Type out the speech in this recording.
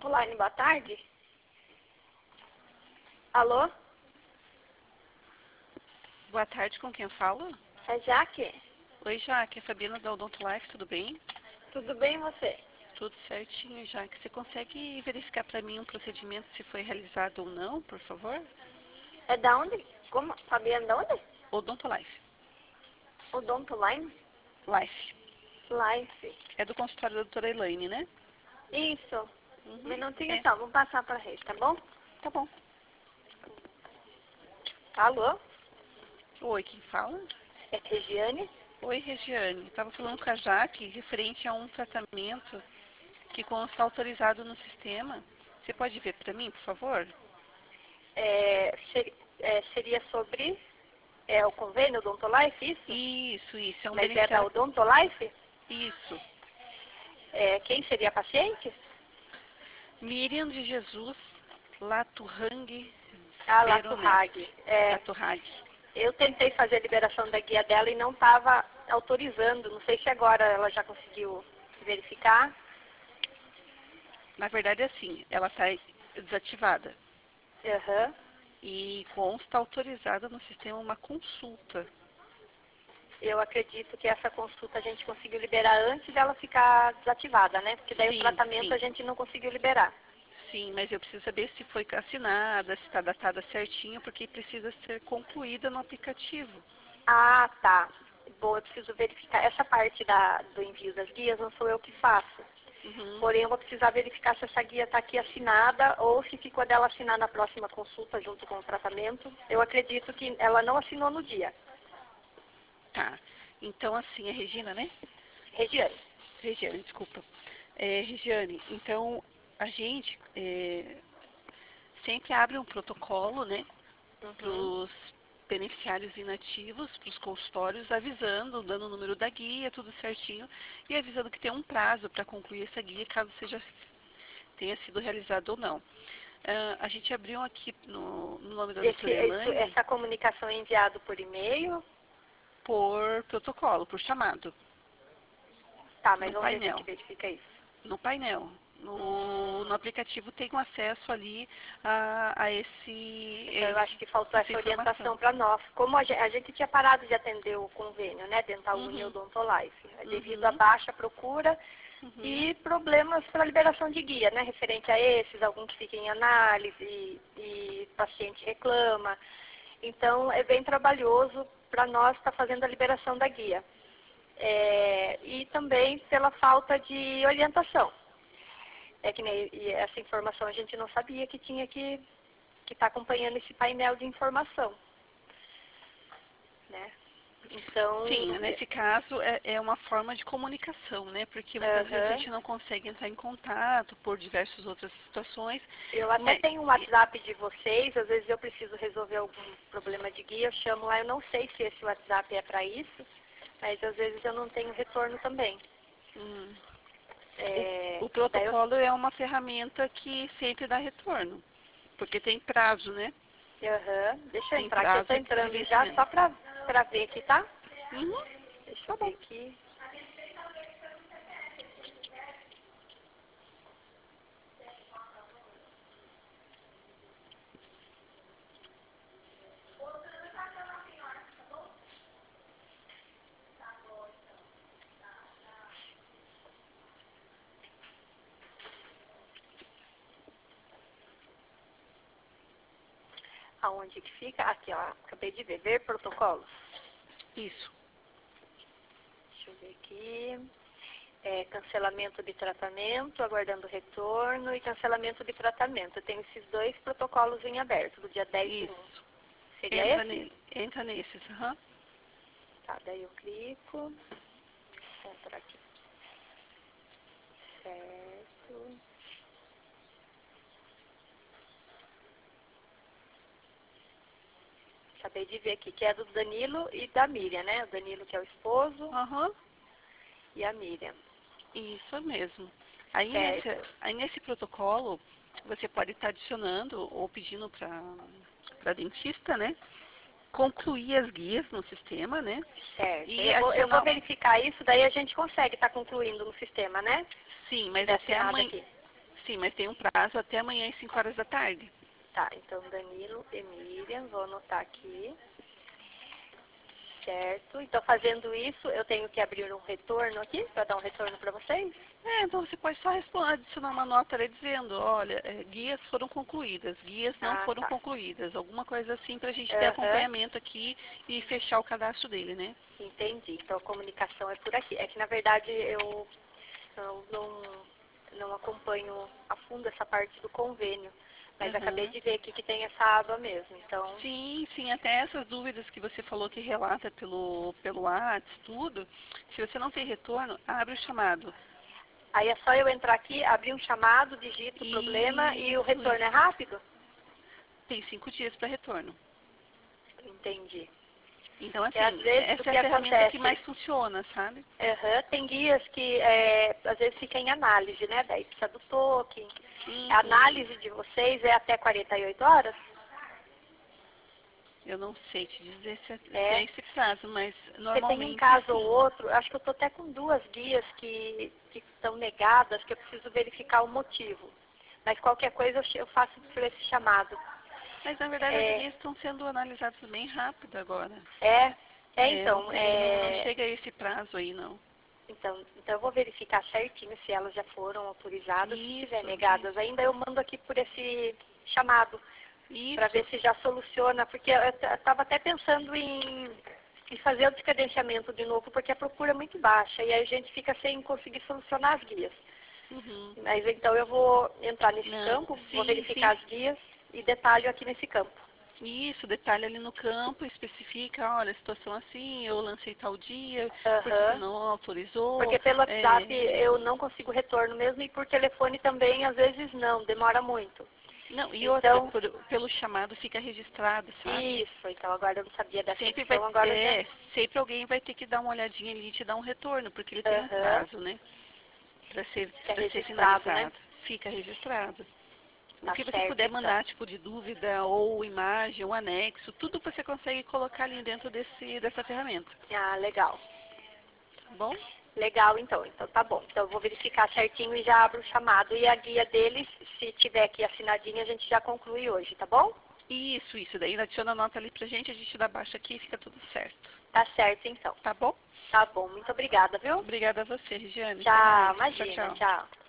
Odontoline, boa tarde. Alô? Boa tarde, com quem eu falo? É Jaque? Oi, Jaque, é Fabiana da Odontolife, tudo bem? Tudo bem você? Tudo certinho, Jaque. Você consegue verificar para mim um procedimento se foi realizado ou não, por favor? É da onde? Como? Fabiana, da onde? Odontolife. Odontoline? Life. Life. É do consultório da doutora Elaine, né? Isso. Um minutinho É. só, vamos passar para a rede, tá bom? Tá bom. Alô? Oi, quem fala? É Regiane? Oi, Regiane. Estava falando com a Jaque referente a um tratamento que consta autorizado no sistema. Você pode ver para mim, por favor? Seria sobre o convênio Odontolife, isso? Isso. É um Mas é da beneficiário. Odontolife? Isso. Quem seria a paciente? Miriam de Jesus Laturhang A Veronese. Laturrag. Laturhag. Eu tentei fazer a liberação da guia dela e não estava autorizando. Não sei se agora ela já conseguiu verificar. Na verdade, assim, ela está desativada. Aham. E consta autorizada no sistema uma consulta. Eu acredito que essa consulta a gente conseguiu liberar antes dela ficar desativada, né? Porque daí o tratamento a gente não conseguiu liberar. Sim, mas eu preciso saber se foi assinada, se está datada certinho, porque precisa ser concluída no aplicativo. Ah, tá. Bom, eu preciso verificar. Essa parte do envio das guias não sou eu que faço. Porém, eu vou precisar verificar se essa guia está aqui assinada ou se ficou dela assinar na próxima consulta junto com o tratamento. Eu acredito que ela não assinou no dia. Tá. Então, assim, é Regina, né? Regiane. Regiane, desculpa. Regiane, então, a gente sempre abre um protocolo, né? Para os beneficiários inativos, para os consultórios, avisando, dando o número da guia, tudo certinho, e avisando que tem um prazo para concluir essa guia, caso tenha sido realizado ou não. A gente abriu aqui no nome da doutora Elaine Essa comunicação é enviada por e-mail? por protocolo, por chamado. Tá, mas No vamos ver se a painel. gente verifica isso. No painel. No aplicativo tem um acesso ali a Então, eu acho que faltou essa informação. orientação para nós. Como a gente tinha parado de atender o convênio, né, Dental União Odontolife, devido à baixa procura e problemas para liberação de guia, né, referente a esses, alguns que ficam em análise e paciente reclama. Então, é bem trabalhoso para nós estar fazendo a liberação da guia. E também pela falta de orientação. É que nem essa informação a gente não sabia que tinha que estar acompanhando esse painel de informação. Né? Então, Sim, nesse caso é uma forma de comunicação, né? Porque muitas vezes a gente não consegue entrar em contato por diversas outras situações. Eu até tenho um WhatsApp de vocês, às vezes eu preciso resolver algum problema de guia, eu chamo lá, eu não sei se esse WhatsApp é para isso, mas às vezes eu não tenho retorno também. O protocolo é uma ferramenta que sempre dá retorno, porque tem prazo, né? Deixa eu entrar aqui, eu estou entrando já só para ver aqui, tá? Deixa eu ver aqui. Aonde que fica? Aqui, ó, acabei de ver protocolos. Isso. Deixa eu ver aqui. Cancelamento de tratamento, aguardando retorno e cancelamento de tratamento. Eu tenho esses dois protocolos em aberto, do dia 10 de 1. Seria esse? Entra nesses, Tá, daí eu clico. Vou entrar aqui. Certo. Acabei de ver aqui, que é do Danilo e da Miriam, né? O Danilo que é o esposo e a Miriam. Isso mesmo. Aí nesse protocolo, você pode estar adicionando ou pedindo para dentista, né? Concluir as guias no sistema, né? Certo. E Eu vou verificar isso, daí a gente consegue estar concluindo no sistema, né? Sim, mas até amanhã. Sim, mas tem um prazo até amanhã às 5 horas da tarde. Tá, então Danilo e Miriam, vou anotar aqui. Certo. Então, fazendo isso, eu tenho que abrir um retorno aqui, para dar um retorno para vocês? Então você pode só adicionar uma nota ali dizendo, olha, guias foram concluídas, guias não Ah, foram tá. concluídas, alguma coisa assim para a gente ter Aham. acompanhamento aqui e fechar o cadastro dele, né? Entendi. Então, a comunicação é por aqui. É que, na verdade, eu não acompanho a fundo essa parte do convênio, mas acabei Aham. de ver aqui que tem essa aba mesmo. Então, Sim, sim, até essas dúvidas que você falou que relata pelo WhatsApp, tudo, se você não tem retorno, abre o chamado. aí é só eu entrar aqui, abrir um chamado, digito o problema e o Isso, retorno é isso. rápido? Tem 5 dias para retorno. Entendi. Então, É às assim, vezes o essa é a que ferramenta que acontece. mais funciona, sabe? Tem guias que às vezes fica em análise, né? Daí precisa do token. A Uhum. análise de vocês é até 48 horas? Eu não sei te dizer se é É. esse prazo, mas Porque tem um normalmente caso ou sim. outro, acho que eu estou até com duas guias que estão negadas, que eu preciso verificar o motivo. Mas qualquer coisa eu faço por esse chamado. Mas na verdade as É, guias estão sendo analisadas bem rápido agora. é, Não então, tem, não chega a esse prazo aí, não. então eu vou verificar certinho se elas já foram autorizadas. Se estiver Isso, negadas ainda, eu mando aqui por esse chamado, para ver isso. se já soluciona, porque eu estava até pensando em fazer o descredenciamento de novo, porque a procura é muito baixa, e aí a gente fica sem conseguir solucionar as guias. Uhum. Mas então eu vou entrar nesse Não, campo, vou sim, sim. verificar as guias e detalho aqui nesse campo. Isso, detalhe ali no campo, especifica, olha, a situação assim, eu lancei tal dia, por que que Aham. não autorizou? Porque pelo WhatsApp É, eu não consigo retorno mesmo e por telefone também às vezes não, demora muito. não, e outra, Então, pelo chamado fica registrado, sabe? isso, então agora eu não sabia dessa Sempre vai, opção, agora já. sempre alguém vai ter que dar uma olhadinha ali e te dar um retorno, porque ele tem um Aham. prazo, né, Fica para ser registrado, né? finalizado. Fica registrado. O Tá que você certo puder então. mandar, tipo de dúvida, ou imagem, ou anexo, tudo você consegue colocar ali dentro dessa ferramenta. Ah, legal. Tá bom? Legal, então. Então tá bom. Então eu vou verificar certinho e já abro o chamado. E a guia deles, se tiver aqui assinadinha, a gente já conclui hoje, tá bom? Isso. Daí adiciona a nota ali pra gente, a gente dá baixa aqui e fica tudo certo. Tá certo, então. Tá bom? Tá bom. Muito obrigada, viu? Obrigada a você, Regiane. Até Tchau. mais. Tchau, Imagina. tchau. Tchau.